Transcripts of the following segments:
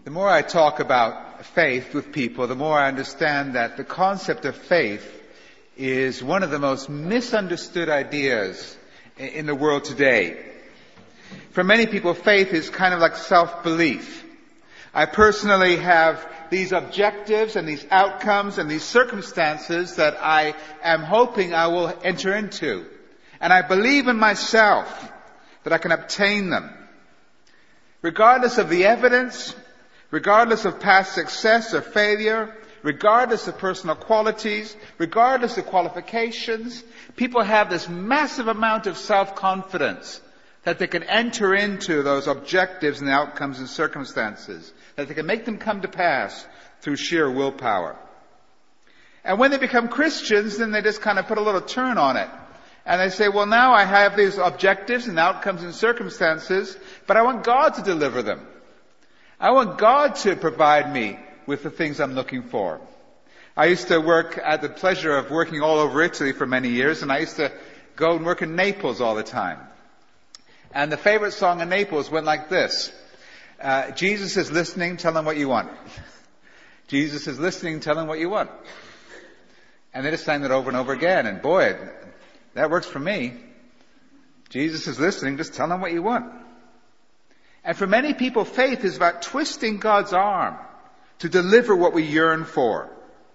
The more I talk about faith with people, the more I understand that the concept of faith is one of the most misunderstood ideas in the world today. For many people, faith is kind of like self-belief. I personally have these objectives and these outcomes and these circumstances that I am hoping I will enter into. And I believe in myself that I can obtain them. Regardless of the evidence, regardless of past success or failure, regardless of personal qualities, regardless of qualifications, people have this massive amount of self-confidence that they can enter into those objectives and outcomes and circumstances, that they can make them come to pass through sheer willpower. And when they become Christians, then they just kind of put a little turn on it. And they say, well, now I have these objectives and outcomes and circumstances, but I want God to deliver them. I want God to provide me with the things I'm looking for. I used to had the pleasure of working all over Italy for many years, and I used to go and work in Naples all the time. And the favorite song in Naples went like this. Jesus is listening, tell him what you want. Jesus is listening, tell him what you want. And they just sang that over and over again, and boy, that works for me. Jesus is listening, just tell him what you want. And for many people, faith is about twisting God's arm to deliver what we yearn for.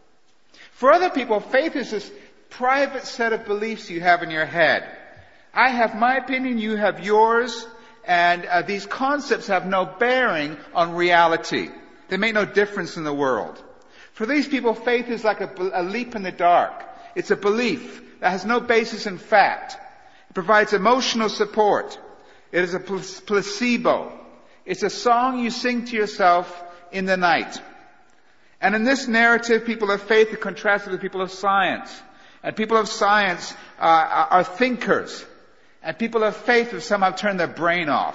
For other people, faith is this private set of beliefs you have in your head. I have my opinion, you have yours, and these concepts have no bearing on reality. They make no difference in the world. For these people, faith is like a leap in the dark. It's a belief that has no basis in fact. It provides emotional support. It is a placebo. It's a song you sing to yourself in the night. And in this narrative, people of faith are contrasted with people of science. And people of science are thinkers. And people of faith have somehow turned their brain off.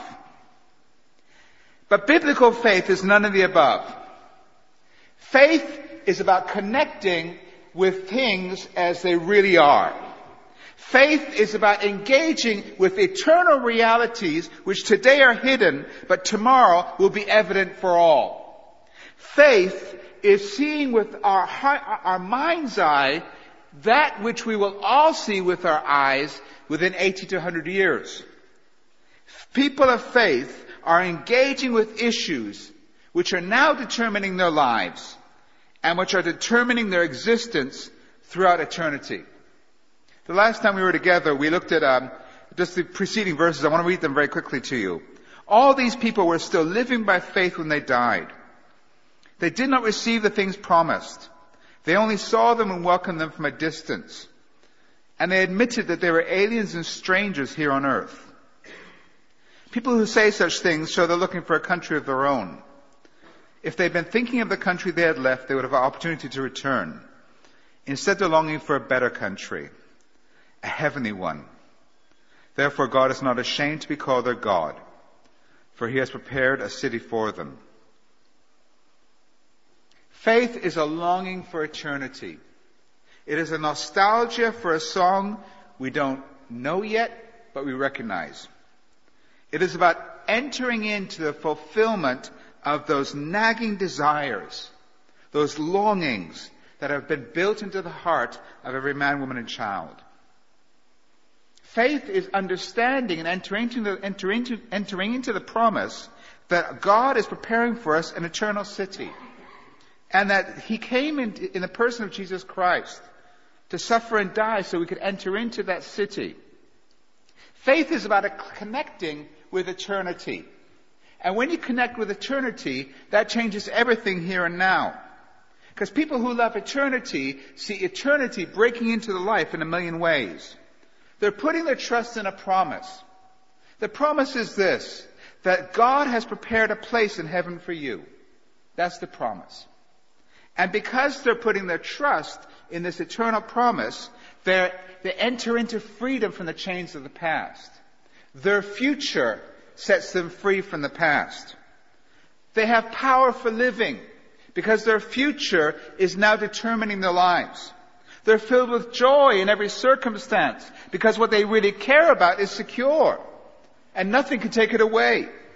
But biblical faith is none of the above. Faith is about connecting with things as they really are. Faith is about engaging with eternal realities which today are hidden, but tomorrow will be evident for all. Faith is seeing with our mind's eye that which we will all see with our eyes within 80 to 100 years. People of faith are engaging with issues which are now determining their lives and which are determining their existence throughout eternity. The last time we were together, we looked at just the preceding verses. I want to read them very quickly to you. All these people were still living by faith when they died. They did not receive the things promised. They only saw them and welcomed them from a distance. And they admitted that they were aliens and strangers here on earth. People who say such things show they're looking for a country of their own. If they'd been thinking of the country they had left, they would have an opportunity to return. Instead, they're longing for a better country, a heavenly one. Therefore, God is not ashamed to be called their God, for he has prepared a city for them. Faith is a longing for eternity. It is a nostalgia for a song we don't know yet, but we recognize. It is about entering into the fulfillment of those nagging desires, those longings that have been built into the heart of every man, woman, and child. Faith is understanding and entering into the promise that God is preparing for us an eternal city. And that he came in the person of Jesus Christ to suffer and die so we could enter into that city. Faith is about connecting with eternity. And when you connect with eternity, that changes everything here and now. Because people who love eternity see eternity breaking into the life in a million ways. They're putting their trust in a promise. The promise is this, that God has prepared a place in heaven for you. That's the promise. And because they're putting their trust in this eternal promise, they enter into freedom from the chains of the past. Their future sets them free from the past. They have power for living because their future is now determining their lives. They're filled with joy in every circumstance because what they really care about is secure and nothing can take it away.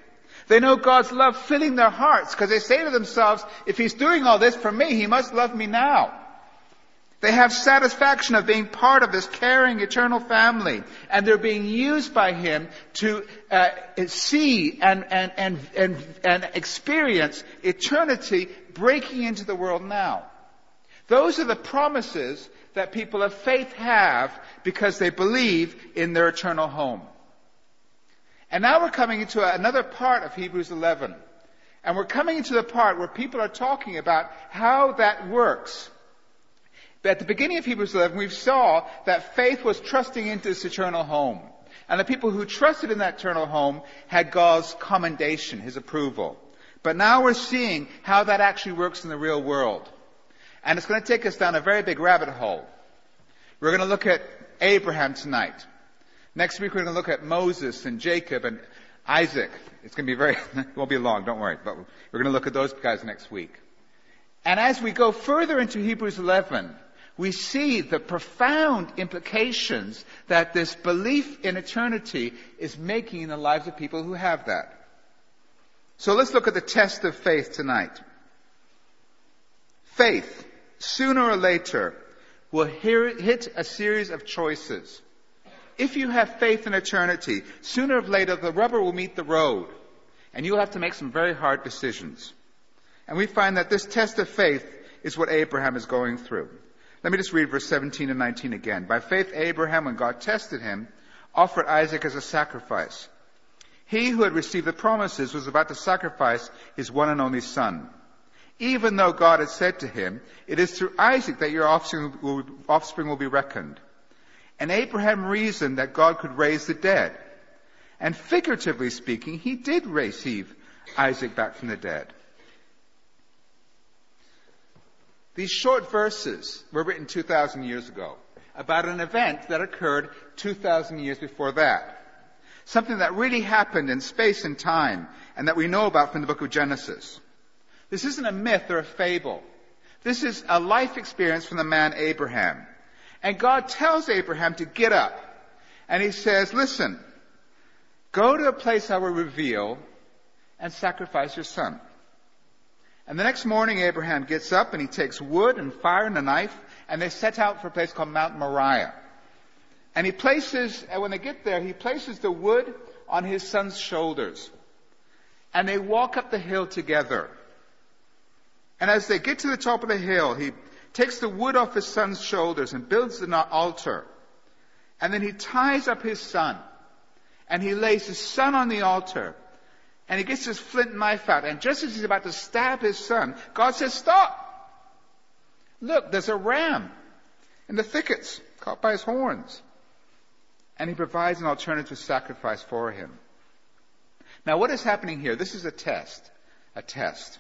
They know God's love filling their hearts because they say to themselves, if he's doing all this for me, he must love me now. They have satisfaction of being part of this caring eternal family, and they're being used by him to see and experience eternity breaking into the world now. Those are the promises that people of faith have because they believe in their eternal home. And now we're coming into another part of Hebrews 11. And we're coming into the part where people are talking about how that works. But at the beginning of Hebrews 11, we saw that faith was trusting into this eternal home. And the people who trusted in that eternal home had God's commendation, his approval. But now we're seeing how that actually works in the real world. And it's going to take us down a very big rabbit hole. We're going to look at Abraham tonight. Next week we're going to look at Moses and Jacob and Isaac. It's going to be it won't be long, don't worry. But we're going to look at those guys next week. And as we go further into Hebrews 11, we see the profound implications that this belief in eternity is making in the lives of people who have that. So let's look at the test of faith tonight. Faith, sooner or later, will hit a series of choices. If you have faith in eternity, sooner or later the rubber will meet the road, and you'll have to make some very hard decisions. And we find that this test of faith is what Abraham is going through. Let me just read verse 17 and 19 again. By faith Abraham, when God tested him, offered Isaac as a sacrifice. He who had received the promises was about to sacrifice his one and only son. Even though God had said to him, it is through Isaac that your offspring will be reckoned. And Abraham reasoned that God could raise the dead. And figuratively speaking, he did receive Isaac back from the dead. These short verses were written 2,000 years ago about an event that occurred 2,000 years before that. Something that really happened in space and time and that we know about from the book of Genesis. This isn't a myth or a fable. This is a life experience from the man Abraham. And God tells Abraham to get up. And he says, listen, go to a place I will reveal and sacrifice your son. And the next morning Abraham gets up and he takes wood and fire and a knife and they set out for a place called Mount Moriah. And when they get there, he places the wood on his son's shoulders. And they walk up the hill together. And as they get to the top of the hill, he takes the wood off his son's shoulders and builds an altar. And then he ties up his son. And he lays his son on the altar. And he gets his flint knife out. And just as he's about to stab his son, God says, stop! Look, there's a ram in the thickets, caught by his horns. And he provides an alternative sacrifice for him. Now what is happening here? This is a test. A test.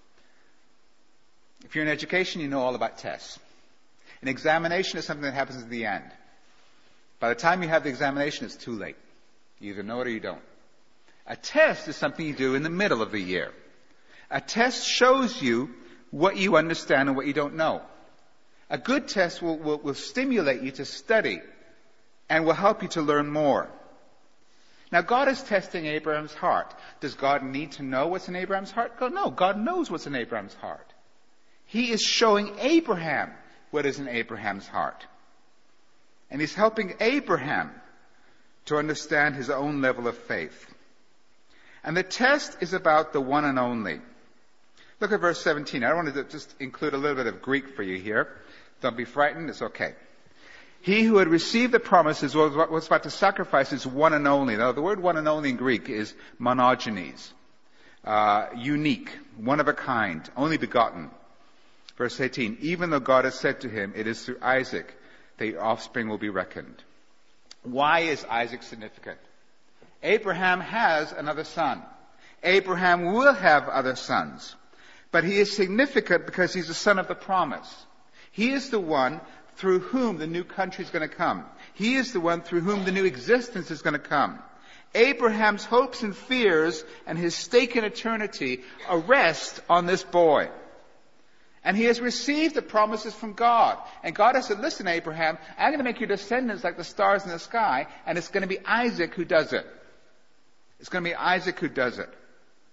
If you're in education, you know all about tests. An examination is something that happens at the end. By the time you have the examination, it's too late. You either know it or you don't. A test is something you do in the middle of the year. A test shows you what you understand and what you don't know. A good test will stimulate you to study and will help you to learn more. Now, God is testing Abraham's heart. Does God need to know what's in Abraham's heart? No, God knows what's in Abraham's heart. He is showing Abraham what is in Abraham's heart. And he's helping Abraham to understand his own level of faith. And the test is about the one and only. Look at verse 17. I want to just include a little bit of Greek for you here. Don't be frightened. It's okay. He who had received the promises was about to sacrifice his one and only. Now, the word one and only in Greek is monogenes. Unique, one of a kind, only begotten. Verse 18. Even though God has said to him, it is through Isaac that your offspring will be reckoned. Why is Isaac significant? Abraham has another son. Abraham will have other sons. But he is significant because he's the son of the promise. He is the one through whom the new country is going to come. He is the one through whom the new existence is going to come. Abraham's hopes and fears and his stake in eternity rest on this boy. And he has received the promises from God. And God has said, listen, Abraham, I'm going to make your descendants like the stars in the sky, and it's going to be Isaac who does it. It's going to be Isaac who does it.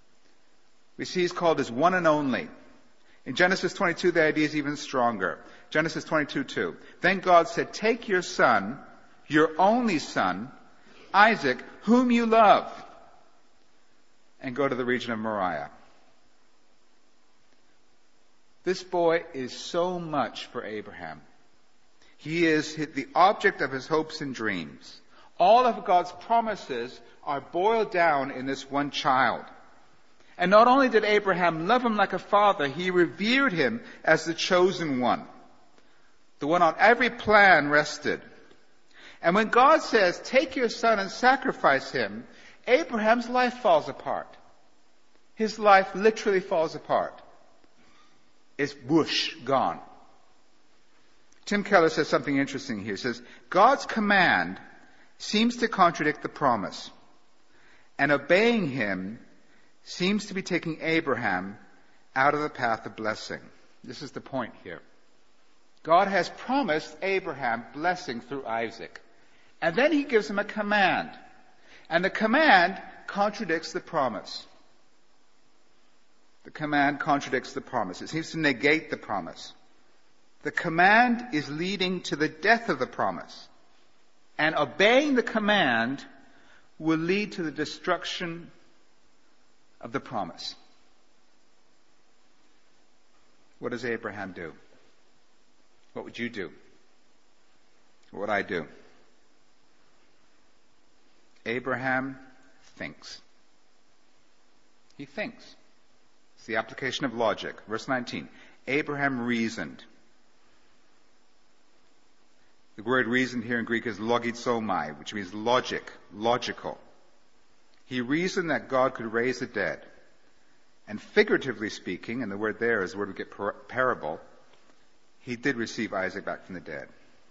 We see he's called his one and only. In Genesis 22, the idea is even stronger. Genesis 22:2. Then God said, take your son, your only son, Isaac, whom you love, and go to the region of Moriah. This boy is so much for Abraham. He is the object of his hopes and dreams. All of God's promises are boiled down in this one child. And not only did Abraham love him like a father, he revered him as the chosen one. The one on every plan rested. And when God says, take your son and sacrifice him, Abraham's life falls apart. His life literally falls apart. It's whoosh, gone. Tim Keller says something interesting here. He says, God's command seems to contradict the promise. And obeying him seems to be taking Abraham out of the path of blessing. This is the point here. God has promised Abraham blessing through Isaac. And then he gives him a command. And the command contradicts the promise. The command contradicts the promise. It seems to negate the promise. The command is leading to the death of the promise. And obeying the command will lead to the destruction of the promise. What does Abraham do? What would you do? What would I do? Abraham thinks. He thinks. It's the application of logic. Verse 19. Abraham reasoned. The word reasoned here in Greek is logizomai, which means logic, logical. He reasoned that God could raise the dead. And figuratively speaking, and the word there is the word we get parable, he did receive Isaac back from the dead.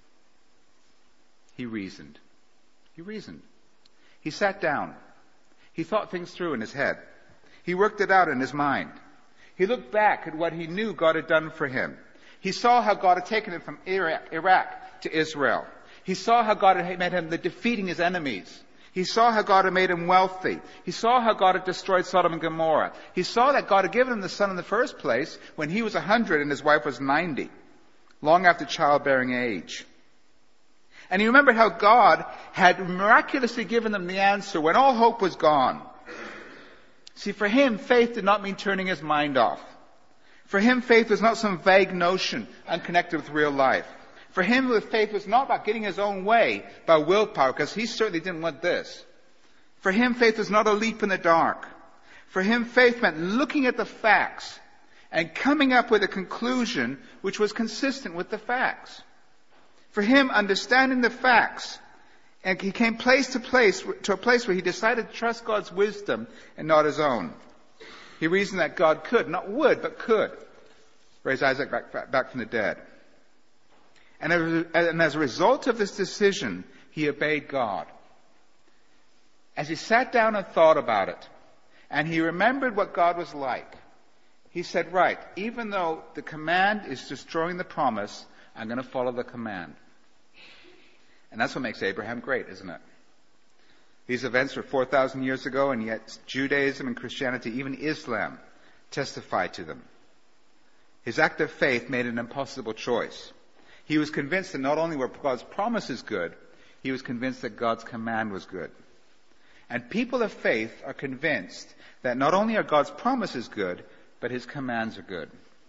He reasoned. He reasoned. He sat down. He thought things through in his head. He worked it out in his mind. He looked back at what he knew God had done for him. He saw how God had taken him from Iraq to Israel. He saw how God had made him defeating his enemies. He saw how God had made him wealthy. He saw how God had destroyed Sodom and Gomorrah. He saw that God had given him the son in the first place when he was 100 and his wife was 90, long after childbearing age. And he remembered how God had miraculously given them the answer when all hope was gone. See, for him, faith did not mean turning his mind off. For him, faith was not some vague notion unconnected with real life. For him, faith was not about getting his own way by willpower, because he certainly didn't want this. For him, faith was not a leap in the dark. For him, faith meant looking at the facts and coming up with a conclusion which was consistent with the facts. For him, understanding the facts, and he came to a place where he decided to trust God's wisdom and not his own. He reasoned that God could, not would, but could, raise Isaac back from the dead. And as a result of this decision, he obeyed God. As he sat down and thought about it, and he remembered what God was like, he said, right, even though the command is destroying the promise, I'm going to follow the command. And that's what makes Abraham great, isn't it? These events were 4,000 years ago, and yet Judaism and Christianity, even Islam, testify to them. His act of faith made an impossible choice. He was convinced that not only were God's promises good, he was convinced that God's command was good. And people of faith are convinced that not only are God's promises good, but his commands are good.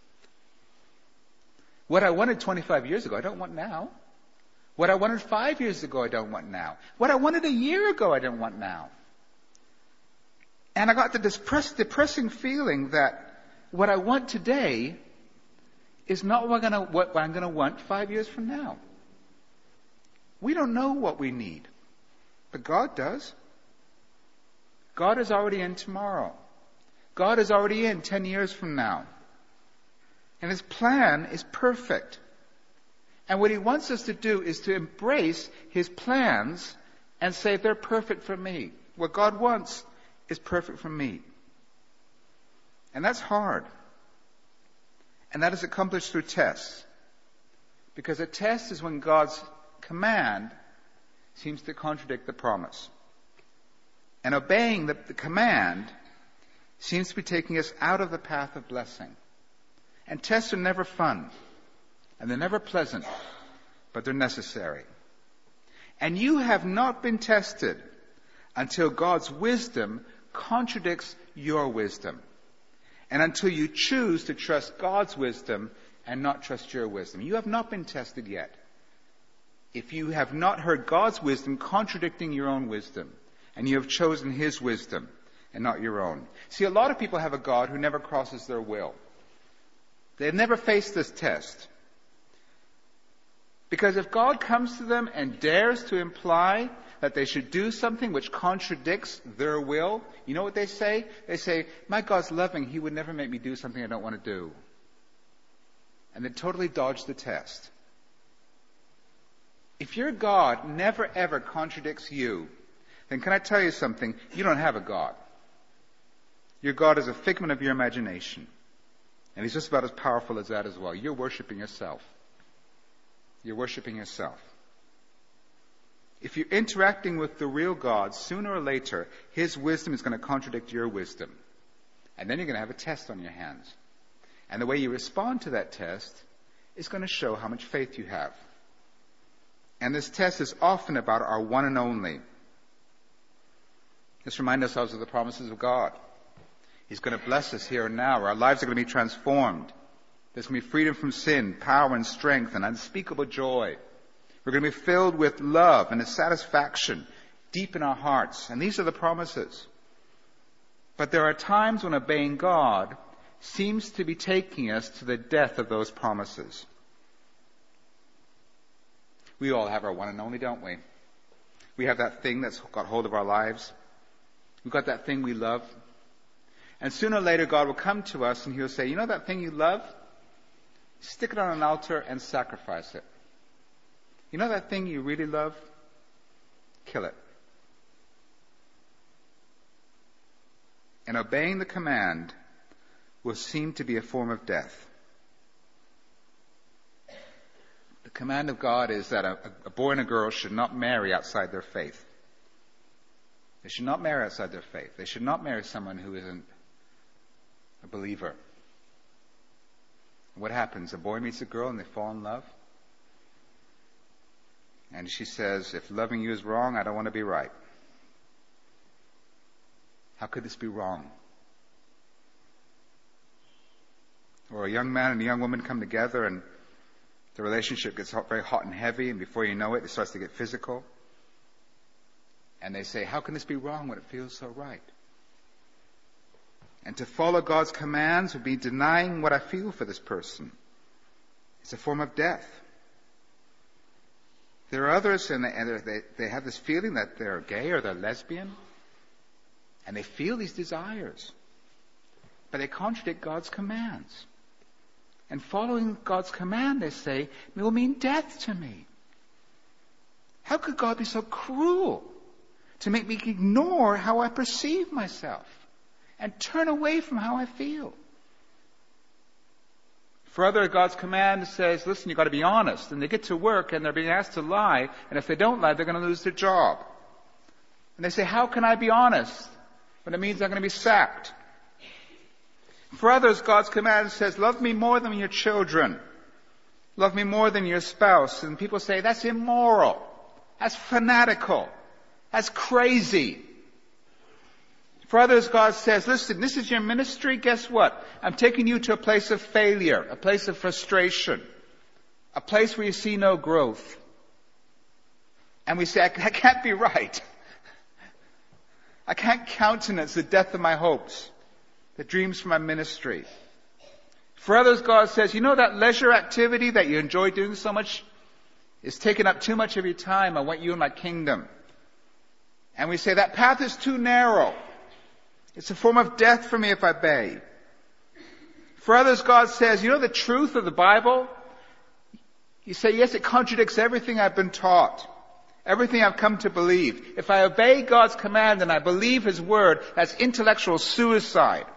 What I wanted 25 years ago, I don't want now. What I wanted 5 years ago, I don't want now. What I wanted a year ago, I don't want now. And I got the depressing feeling that what I want today is not what I'm going to want 5 years from now. We don't know what we need, but God does. God is already in tomorrow. God is already in 10 years from now. And his plan is perfect. And what he wants us to do is to embrace his plans and say, they're perfect for me. What God wants is perfect for me. And that's hard. And that is accomplished through tests. Because a test is when God's command seems to contradict the promise. And obeying the command seems to be taking us out of the path of blessing. And tests are never fun. And they're never pleasant. But they're necessary. And you have not been tested until God's wisdom contradicts your wisdom. And until you choose to trust God's wisdom and not trust your wisdom. You have not been tested yet. If you have not heard God's wisdom contradicting your own wisdom, and you have chosen His wisdom and not your own. See, a lot of people have a God who never crosses their will. They've never faced this test. Because if God comes to them and dares to imply that they should do something which contradicts their will, you know what they say? They say, my God's loving, He would never make me do something I don't want to do. And they totally dodge the test. If your God never ever contradicts you, then can I tell you something? You don't have a God. Your God is a figment of your imagination. And He's just about as powerful as that as well. You're worshiping yourself. You're worshiping yourself. If you're interacting with the real God, sooner or later, His wisdom is going to contradict your wisdom. And then you're going to have a test on your hands. And the way you respond to that test is going to show how much faith you have. And this test is often about our one and only. Let's remind ourselves of the promises of God. He's going to bless us here and now. Our lives are going to be transformed. There's going to be freedom from sin, power and strength, and unspeakable joy. We're going to be filled with love and a satisfaction deep in our hearts. And these are the promises. But there are times when obeying God seems to be taking us to the death of those promises. We all have our one and only, don't we? We have that thing that's got hold of our lives. We've got that thing we love. And sooner or later God will come to us and He'll say, you know that thing you love? Stick it on an altar and sacrifice it. You know that thing you really love? Kill it. And obeying the command will seem to be a form of death. The command of God is that a boy and a girl should not marry outside their faith. They should not marry outside their faith. They should not marry someone who isn't a believer. What happens? A boy meets a girl and they fall in love. And she says, if loving you is wrong, I don't want to be right. How could this be wrong? Or a young man and a young woman come together and the relationship gets very hot and heavy, and before you know it, it starts to get physical. And they say, how can this be wrong when it feels so right? And to follow God's commands would be denying what I feel for this person. It's a form of death. There are others, and they have this feeling that they're gay or they're lesbian, and they feel these desires, but they contradict God's commands. And following God's command, they say, it will mean death to me. How could God be so cruel to make me ignore how I perceive myself and turn away from how I feel? For others, God's command says, listen, you've got to be honest. And they get to work and they're being asked to lie. And if they don't lie, they're going to lose their job. And they say, how can I be honest when it means I'm going to be sacked? For others, God's command says, love me more than your children. Love me more than your spouse. And people say, that's immoral. That's fanatical. That's crazy. For others, God says, listen, this is your ministry. Guess what? I'm taking you to a place of failure, a place of frustration, a place where you see no growth. And we say, that can't be right. I can't countenance the death of my hopes, the dreams for my ministry. For others, God says, you know that leisure activity that you enjoy doing so much is taking up too much of your time. I want you in my kingdom. And we say, that path is too narrow. It's a form of death for me if I obey. For others, God says, you know the truth of the Bible? You say, yes, it contradicts everything I've been taught. Everything I've come to believe. If I obey God's command and I believe His word, that's intellectual suicide.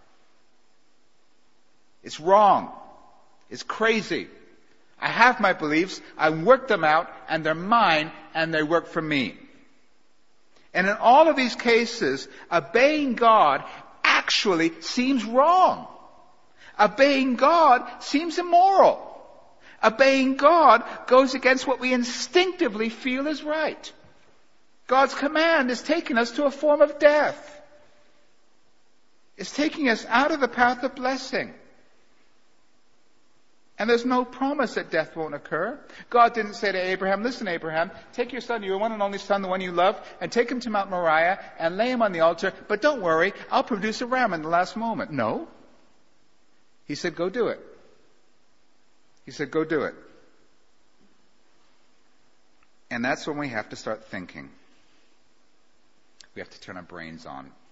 It's wrong. It's crazy. I have my beliefs, I work them out, and they're mine, and they work for me. And in all of these cases, obeying God actually seems wrong. Obeying God seems immoral. Obeying God goes against what we instinctively feel is right. God's command is taking us to a form of death. It's taking us out of the path of blessing. And there's no promise that death won't occur. God didn't say to Abraham, listen, Abraham, take your son, your one and only son, the one you love, and take him to Mount Moriah and lay him on the altar, but don't worry, I'll produce a ram in the last moment. No. He said, go do it. He said, go do it. And that's when we have to start thinking. We have to turn our brains on. And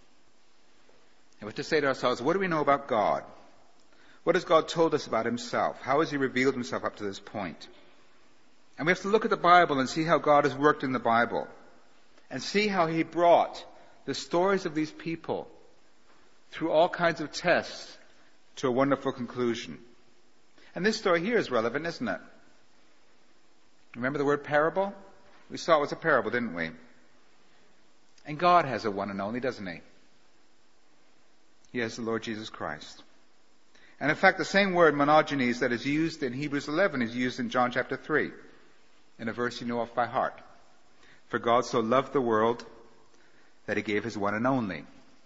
we have to say to ourselves, what do we know about God? What has God told us about himself? How has he revealed himself up to this point? And we have to look at the Bible and see how God has worked in the Bible. And see how he brought the stories of these people through all kinds of tests to a wonderful conclusion. And this story here is relevant, isn't it? Remember the word parable? We saw it was a parable, didn't we? And God has a one and only, doesn't he? He has the Lord Jesus Christ. And in fact, the same word, monogenes, that is used in Hebrews 11 is used in John chapter 3, in a verse you know off by heart. For God so loved the world that he gave his one and only,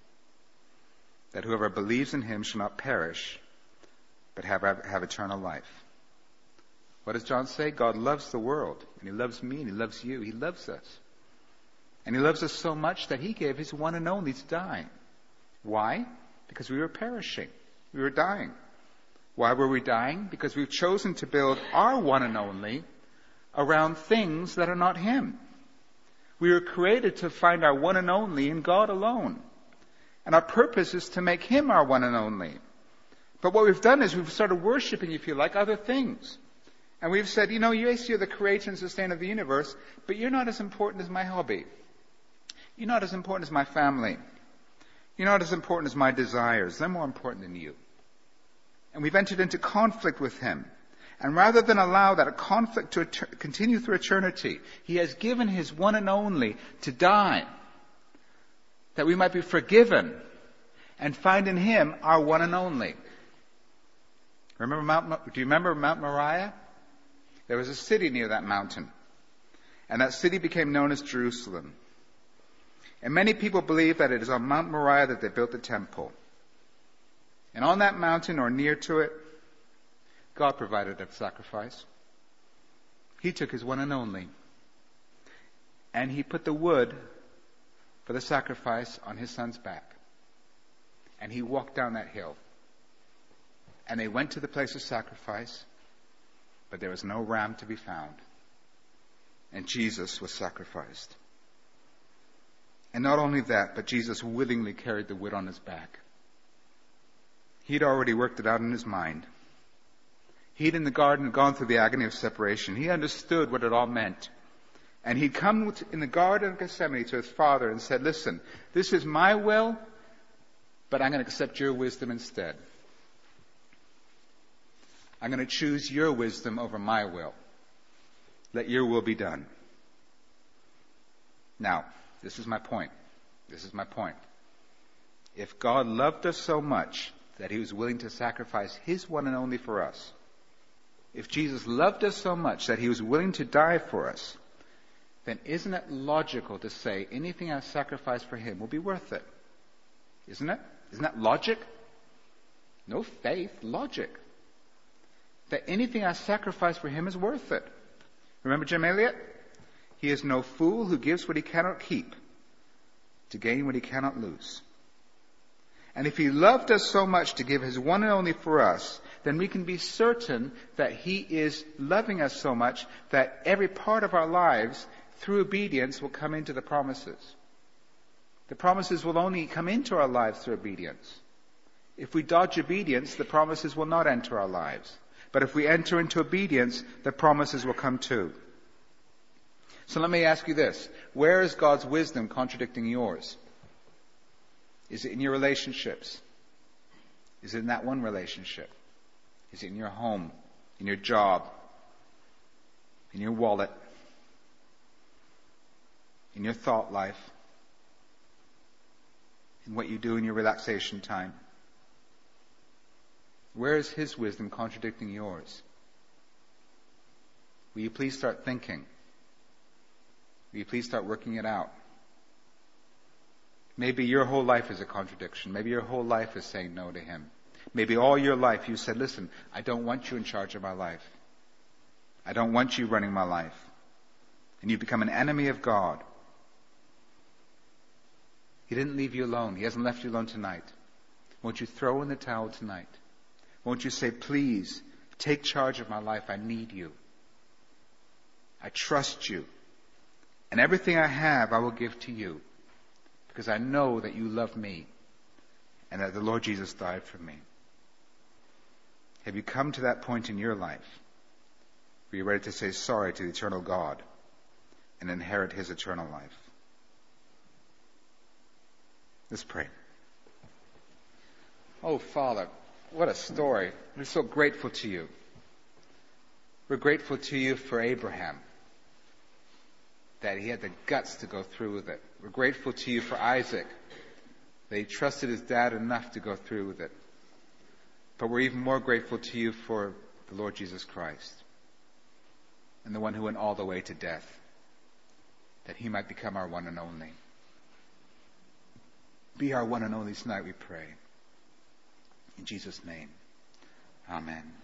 that whoever believes in him shall not perish, but have eternal life. What does John say? God loves the world, and he loves me, and he loves you. He loves us. And he loves us so much that he gave his one and only to die. Why? Because we were perishing. We were dying. Why were we dying? Because we've chosen to build our one and only around things that are not him. We were created to find our one and only in God alone. And our purpose is to make him our one and only. But what we've done is we've started worshiping, if you like, other things. And we've said, yes, you're the creator and sustainer of the universe, but you're not as important as my hobby. You're not as important as my family. You're not as important as my desires. They're more important than you. And we've entered into conflict with him. And rather than allow that conflict to continue through eternity, he has given his one and only to die, that we might be forgiven and find in him our one and only. Do you remember Mount Moriah? There was a city near that mountain. And that city became known as Jerusalem. And many people believe that it is on Mount Moriah that they built the temple. And on that mountain or near to it, God provided a sacrifice. He took his one and only. And he put the wood for the sacrifice on his son's back. And he walked down that hill. And they went to the place of sacrifice, but there was no ram to be found. And Jesus was sacrificed. And not only that, but Jesus willingly carried the wood on his back. He'd already worked it out in his mind. He'd in the garden gone through the agony of separation. He understood what it all meant. And he'd come in the Garden of Gethsemane to his Father and said, listen, this is my will, but I'm going to accept your wisdom instead. I'm going to choose your wisdom over my will. Let your will be done. Now, this is my point. If God loved us so much that he was willing to sacrifice his one and only for us, if Jesus loved us so much that he was willing to die for us, then isn't it logical to say anything I sacrifice for him will be worth it? Isn't it? Isn't that logic? No faith, logic. That anything I sacrifice for him is worth it. Remember Jim Elliot? He is no fool who gives what he cannot keep to gain what he cannot lose. And if he loved us so much to give his one and only for us, then we can be certain that he is loving us so much that every part of our lives, through obedience, will come into the promises. The promises will only come into our lives through obedience. If we dodge obedience, the promises will not enter our lives. But if we enter into obedience, the promises will come too. So let me ask you this. Where is God's wisdom contradicting yours? Is it in your relationships? Is it in that one relationship? Is it in your home, in your job, in your wallet, in your thought life, in what you do in your relaxation time? Where is His wisdom contradicting yours? Will you please start thinking? Will you please start working it out? Maybe your whole life is a contradiction. Maybe your whole life is saying no to Him. Maybe all your life you said, listen, I don't want you in charge of my life. I don't want you running my life. And you become an enemy of God. He didn't leave you alone. He hasn't left you alone tonight. Won't you throw in the towel tonight? Won't you say, please, take charge of my life. I need you. I trust you. And everything I have, I will give to you. Because I know that you love me. And that the Lord Jesus died for me. Have you come to that point in your life? Where you're ready to say sorry to the eternal God and inherit His eternal life? Let's pray. Oh, Father, what a story. We're so grateful to you. We're grateful to you for Abraham, that he had the guts to go through with it. We're grateful to you for Isaac, that he trusted his dad enough to go through with it. But we're even more grateful to you for the Lord Jesus Christ, and the one who went all the way to death, that He might become our one and only. Be our one and only tonight, we pray. In Jesus' name, amen.